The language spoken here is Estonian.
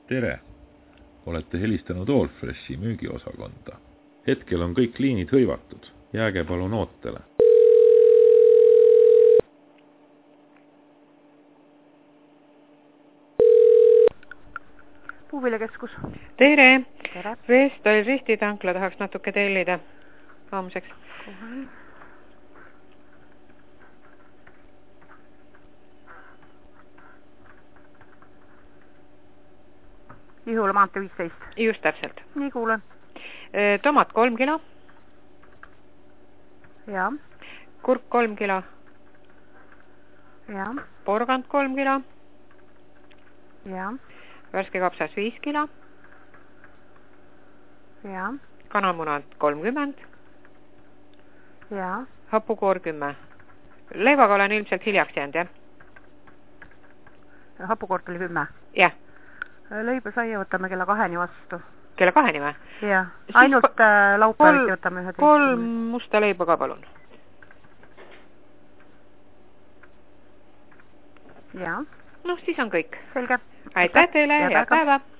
Tere! Olete helistanud Allfreshi müügiosakonda. Hetkel on kõik liinid hõivatud. Jääge palun ootele. Puuviljakeskus. Tere! Tere! Vestal ristitankla tahaks natuke tellida homseks. Kohe. Ihula maantee 15. Just täpselt. Nii kuulen. Tomat 3 kilo. Ja. Kurk 3 kilo. Ja. Porgand 3 kilo. Ja. Värske kapsas 5 kilo. Ja. Kanamunad 30. Ja. Hapukoor 10. Leivaga olen ilmselt hiljaks jäänud, jah? Hapukoort oli 10. Jah. Leiba saia võtame kella 2 vastu. Kella 2 või? Jah. Ainult laupäeviti võtame 11. 3 musta leiba ka palun. Ja. Noh, siis on kõik. Selge. Aitäh teile, head päeva!